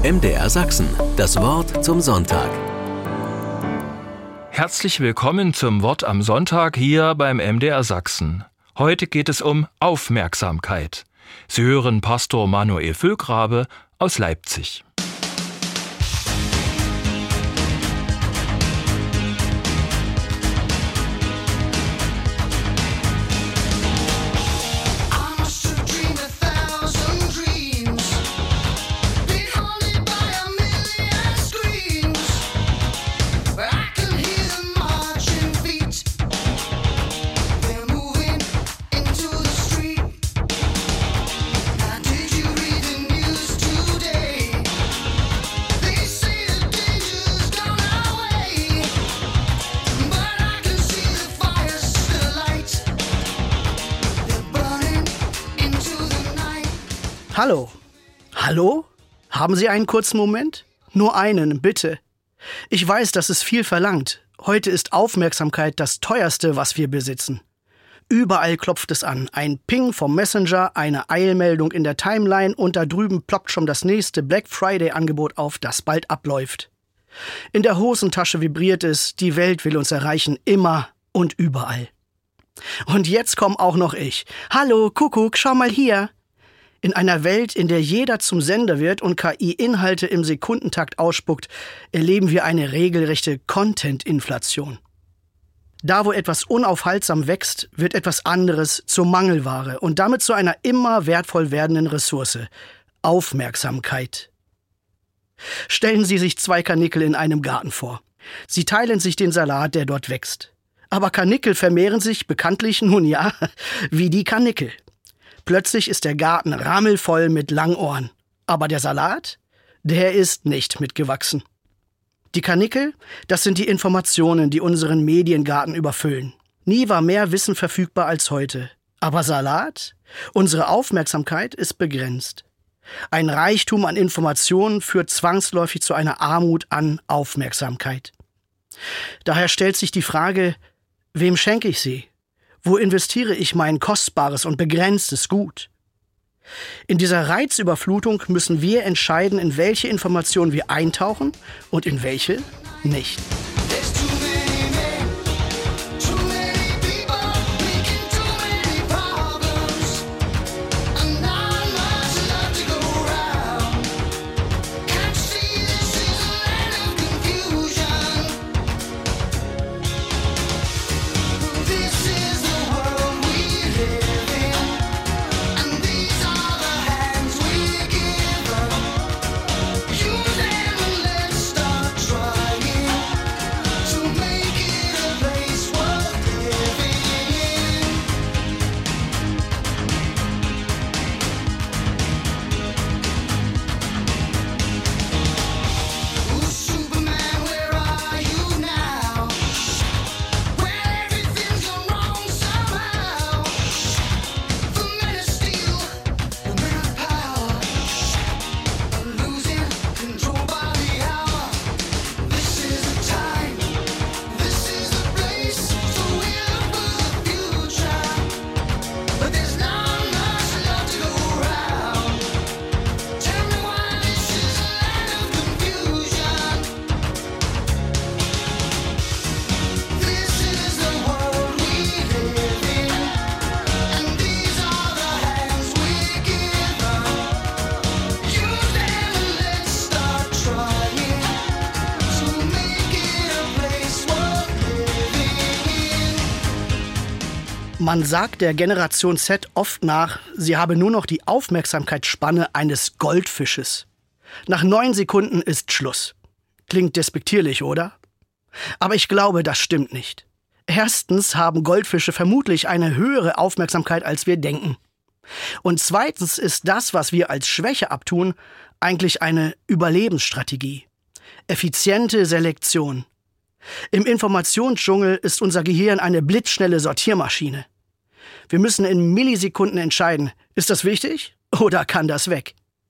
MDR Sachsen. Das Wort zum Sonntag. Herzlich willkommen zum Wort am Sonntag hier beim MDR Sachsen. Heute geht es um Aufmerksamkeit. Sie hören Pastor Manuel Füllgrabe aus Leipzig. Hallo? Hallo? Haben Sie einen kurzen Moment? Nur einen, bitte. Ich weiß, das ist viel verlangt. Heute ist Aufmerksamkeit das teuerste, was wir besitzen. Überall klopft es an. Ein Ping vom Messenger, eine Eilmeldung in der Timeline und da drüben ploppt schon das nächste Black Friday-Angebot auf, das bald abläuft. In der Hosentasche vibriert es, die Welt will uns erreichen, immer und überall. Und jetzt komm auch noch ich. Hallo, Kuckuck, schau mal hier. In einer Welt, in der jeder zum Sender wird und KI Inhalte im Sekundentakt ausspuckt, erleben wir eine regelrechte Content-Inflation. Da, wo etwas unaufhaltsam wächst, wird etwas anderes zur Mangelware und damit zu einer immer wertvoll werdenden Ressource: Aufmerksamkeit. Stellen Sie sich 2 Karnickel in einem Garten vor. Sie teilen sich den Salat, der dort wächst. Aber Karnickel vermehren sich bekanntlich, nun ja, wie die Karnickel. Plötzlich ist der Garten rammelvoll mit Langohren. Aber der Salat, der ist nicht mitgewachsen. Die Karnickel, das sind die Informationen, die unseren Mediengarten überfüllen. Nie war mehr Wissen verfügbar als heute. Aber Salat? Unsere Aufmerksamkeit ist begrenzt. Ein Reichtum an Informationen führt zwangsläufig zu einer Armut an Aufmerksamkeit. Daher stellt sich die Frage, wem schenke ich sie? Wo investiere ich mein kostbares und begrenztes Gut? In dieser Reizüberflutung müssen wir entscheiden, in welche Informationen wir eintauchen und in welche nicht. Man sagt der Generation Z oft nach, sie habe nur noch die Aufmerksamkeitsspanne eines Goldfisches. Nach 9 Sekunden ist Schluss. Klingt despektierlich, oder? Aber ich glaube, das stimmt nicht. Erstens haben Goldfische vermutlich eine höhere Aufmerksamkeit, als wir denken. Und zweitens ist das, was wir als Schwäche abtun, eigentlich eine Überlebensstrategie. Effiziente Selektion. Im Informationsdschungel ist unser Gehirn eine blitzschnelle Sortiermaschine. Wir müssen in Millisekunden entscheiden, ist das wichtig oder kann das weg?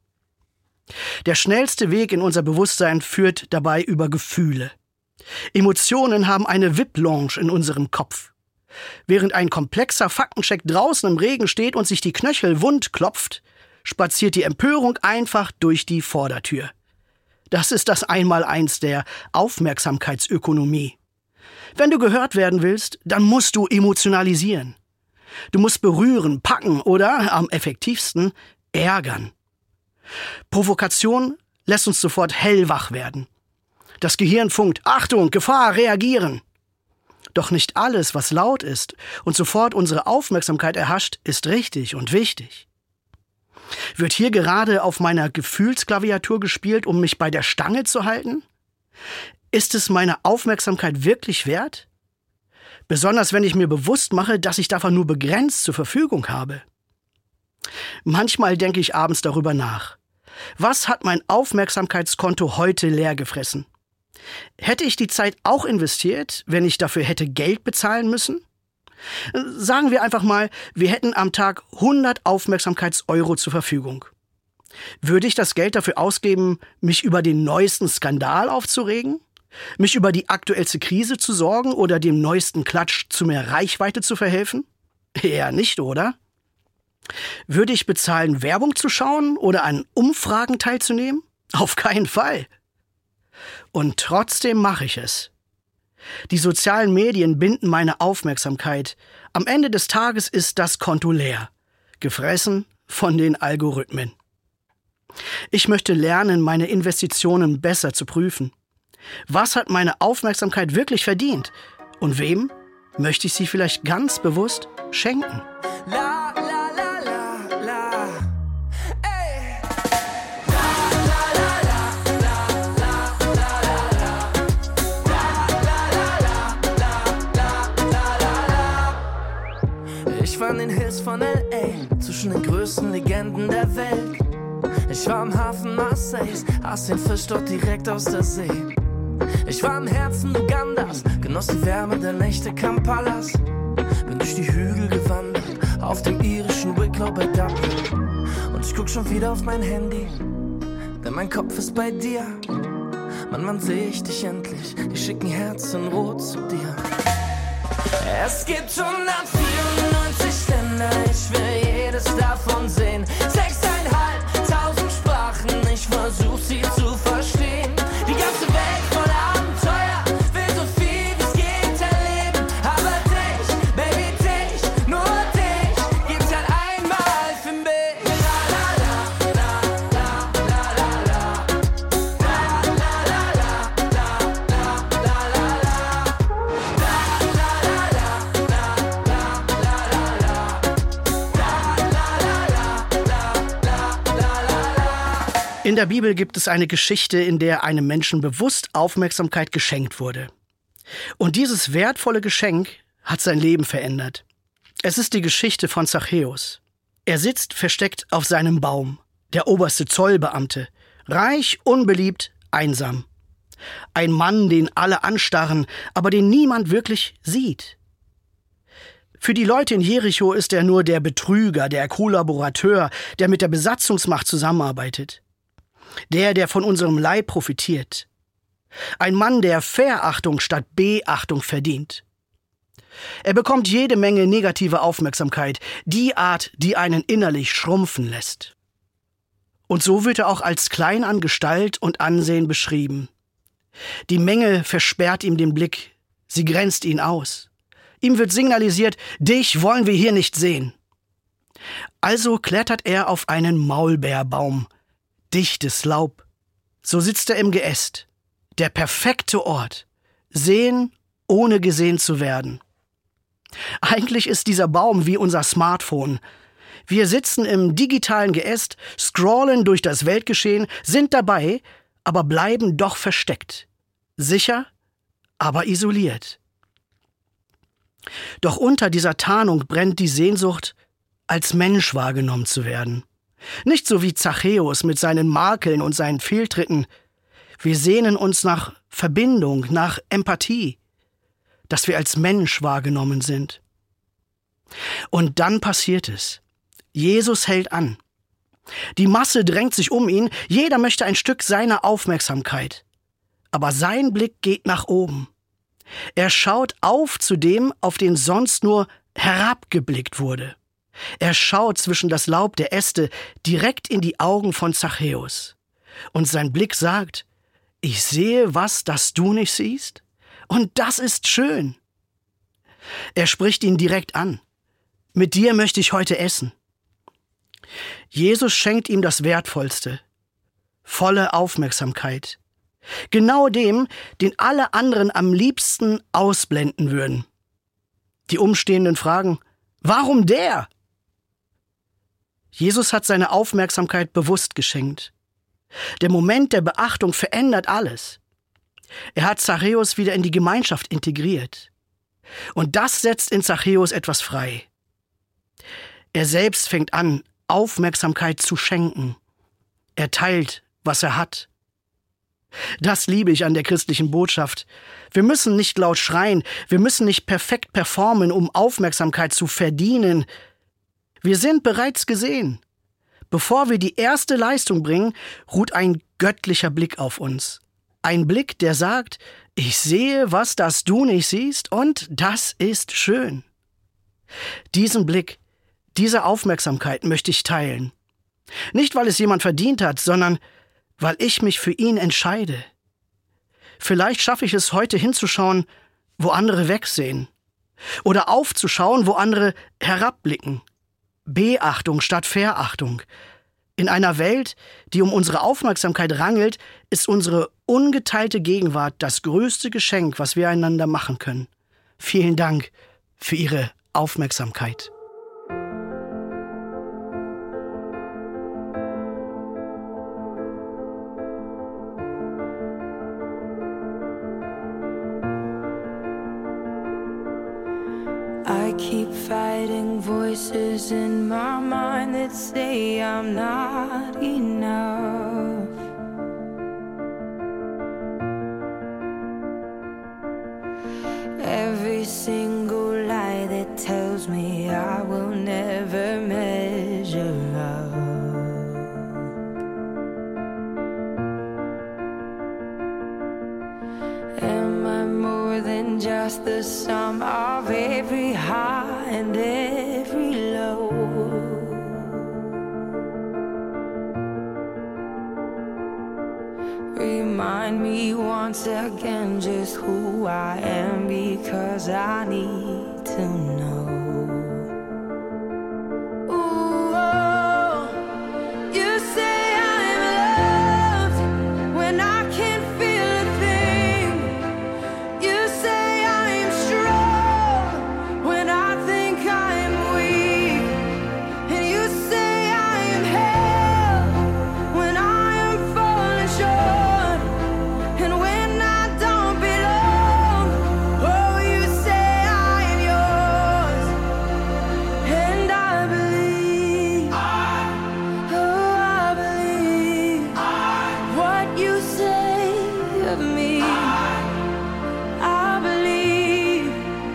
Der schnellste Weg in unser Bewusstsein führt dabei über Gefühle. Emotionen haben eine VIP-Lounge in unserem Kopf. Während ein komplexer Faktencheck draußen im Regen steht und sich die Knöchel wund klopft, spaziert die Empörung einfach durch die Vordertür. Das ist das Einmaleins der Aufmerksamkeitsökonomie. Wenn du gehört werden willst, dann musst du emotionalisieren. Du musst berühren, packen oder, am effektivsten, ärgern. Provokation lässt uns sofort hellwach werden. Das Gehirn funkt: Achtung, Gefahr, reagieren. Doch nicht alles, was laut ist und sofort unsere Aufmerksamkeit erhascht, ist richtig und wichtig. Wird hier gerade auf meiner Gefühlsklaviatur gespielt, um mich bei der Stange zu halten? Ist es meine Aufmerksamkeit wirklich wert? Besonders wenn ich mir bewusst mache, dass ich davon nur begrenzt zur Verfügung habe. Manchmal denke ich abends darüber nach. Was hat mein Aufmerksamkeitskonto heute leer gefressen? Hätte ich die Zeit auch investiert, wenn ich dafür hätte Geld bezahlen müssen? Sagen wir einfach mal, wir hätten am Tag 100 Aufmerksamkeits-Euro zur Verfügung. Würde ich das Geld dafür ausgeben, mich über den neuesten Skandal aufzuregen? Mich über die aktuellste Krise zu sorgen oder dem neuesten Klatsch zu mehr Reichweite zu verhelfen? Eher nicht, oder? Würde ich bezahlen, Werbung zu schauen oder an Umfragen teilzunehmen? Auf keinen Fall. Und trotzdem mache ich es. Die sozialen Medien binden meine Aufmerksamkeit. Am Ende des Tages ist das Konto leer, gefressen von den Algorithmen. Ich möchte lernen, meine Investitionen besser zu prüfen. Was hat meine Aufmerksamkeit wirklich verdient? Und wem möchte ich sie vielleicht ganz bewusst schenken? La, la, la, la, la. Ey. Ich war in den Hills von L.A., zwischen den größten Legenden der Welt. Ich war am Hafen Marseilles, aß den Fisch dort direkt aus der See. Ich war im Herzen Ugandas, genoss die Wärme der Nächte Kampalas. Bin durch die Hügel gewandert, auf dem irischen Wicklow bei Dublin. Und ich guck schon wieder auf mein Handy, denn mein Kopf ist bei dir. Mann, seh ich dich endlich, die schicken Herzen rot zu dir. Es gibt 194 Länder, ich will jedes davon sehen. 6.500 Sprachen, ich versuch sie zu verstehen. Die ganze Welt voller Abenteuer, will so viel wie's geht erleben. Aber dich, Baby, dich, nur dich, gibt's halt einmal für mich. La la la, la la la la la. La la la la, la la la la la. La la la la, la la la la la. La la la la. In der Bibel gibt es eine Geschichte, in der einem Menschen bewusst Aufmerksamkeit geschenkt wurde. Und dieses wertvolle Geschenk hat sein Leben verändert. Es ist die Geschichte von Zachäus. Er sitzt versteckt auf seinem Baum, der oberste Zollbeamte, reich, unbeliebt, einsam. Ein Mann, den alle anstarren, aber den niemand wirklich sieht. Für die Leute in Jericho ist er nur der Betrüger, der Kollaborateur, der mit der Besatzungsmacht zusammenarbeitet. Der von unserem Leib profitiert. Ein Mann, der Verachtung statt Beachtung verdient. Er bekommt jede Menge negative Aufmerksamkeit, die Art, die einen innerlich schrumpfen lässt. Und so wird er auch als klein an Gestalt und Ansehen beschrieben. Die Menge versperrt ihm den Blick, sie grenzt ihn aus. Ihm wird signalisiert, dich wollen wir hier nicht sehen. Also klettert er auf einen Maulbeerbaum, dichtes Laub. So sitzt er im Geäst. Der perfekte Ort. Sehen, ohne gesehen zu werden. Eigentlich ist dieser Baum wie unser Smartphone. Wir sitzen im digitalen Geäst, scrollen durch das Weltgeschehen, sind dabei, aber bleiben doch versteckt. Sicher, aber isoliert. Doch unter dieser Tarnung brennt die Sehnsucht, als Mensch wahrgenommen zu werden. Nicht so wie Zachäus mit seinen Makeln und seinen Fehltritten. Wir sehnen uns nach Verbindung, nach Empathie, dass wir als Mensch wahrgenommen sind. Und dann passiert es. Jesus hält an. Die Masse drängt sich um ihn, jeder möchte ein Stück seiner Aufmerksamkeit. Aber sein Blick geht nach oben. Er schaut auf zu dem, auf den sonst nur herabgeblickt wurde. Er schaut zwischen das Laub der Äste direkt in die Augen von Zachäus. Und sein Blick sagt, ich sehe was, das du nicht siehst? Und das ist schön. Er spricht ihn direkt an. Mit dir möchte ich heute essen. Jesus schenkt ihm das Wertvollste. Volle Aufmerksamkeit. Genau dem, den alle anderen am liebsten ausblenden würden. Die Umstehenden fragen, warum der? Jesus hat seine Aufmerksamkeit bewusst geschenkt. Der Moment der Beachtung verändert alles. Er hat Zachäus wieder in die Gemeinschaft integriert. Und das setzt in Zachäus etwas frei. Er selbst fängt an, Aufmerksamkeit zu schenken. Er teilt, was er hat. Das liebe ich an der christlichen Botschaft. Wir müssen nicht laut schreien, wir müssen nicht perfekt performen, um Aufmerksamkeit zu verdienen. Wir sind bereits gesehen. Bevor wir die erste Leistung bringen, ruht ein göttlicher Blick auf uns. Ein Blick, der sagt, ich sehe, was das du nicht siehst, und das ist schön. Diesen Blick, diese Aufmerksamkeit möchte ich teilen. Nicht, weil es jemand verdient hat, sondern weil ich mich für ihn entscheide. Vielleicht schaffe ich es heute hinzuschauen, wo andere wegsehen. Oder aufzuschauen, wo andere herabblicken. Beachtung statt Verachtung. In einer Welt, die um unsere Aufmerksamkeit rangelt, ist unsere ungeteilte Gegenwart das größte Geschenk, was wir einander machen können. Vielen Dank für Ihre Aufmerksamkeit. I keep fighting voices in my mind that say I'm not enough. Every single lie that tells me I will never measure up. Am I more than just the sum of every high and every low? Remind me once again just who I am, because I need to know. Ooh, oh, you say I'm loved when I can't feel a thing. You say I'm strong when I think I'm weak. And you say I am held when I am falling short. And when I don't belong, oh, you say I am yours. And I believe, oh, I believe what you say of me. I believe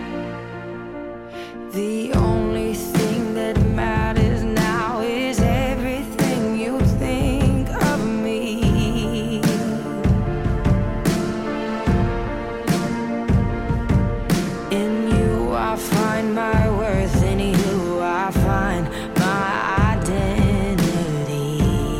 the only thing that matters now is everything you think of me. In you I find my worth, in you I find my identity.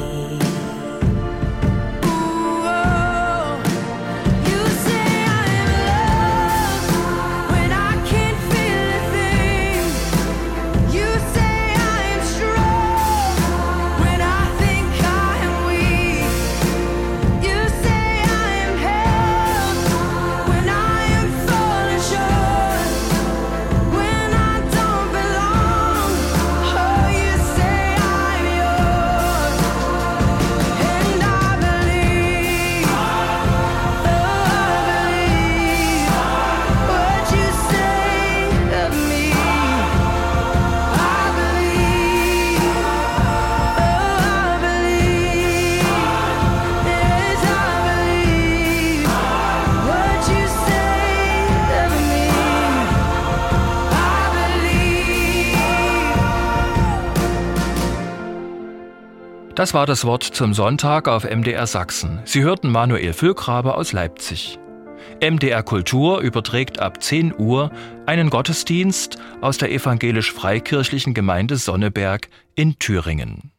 Ooh, oh, you say I'm loved when I can't feel a thing. You say I'm strong when I think I am weak. You say I am held when I am falling short. When I don't belong, oh, you say I'm yours. And I believe, oh, I believe what you say of me. I believe, oh, I believe, yes, I believe what you say of me. I believe. Das war das Wort zum Sonntag auf MDR Sachsen. Sie hörten Manuel Füllgrabe aus Leipzig. MDR Kultur überträgt ab 10 Uhr einen Gottesdienst aus der evangelisch-freikirchlichen Gemeinde Sonneberg in Thüringen.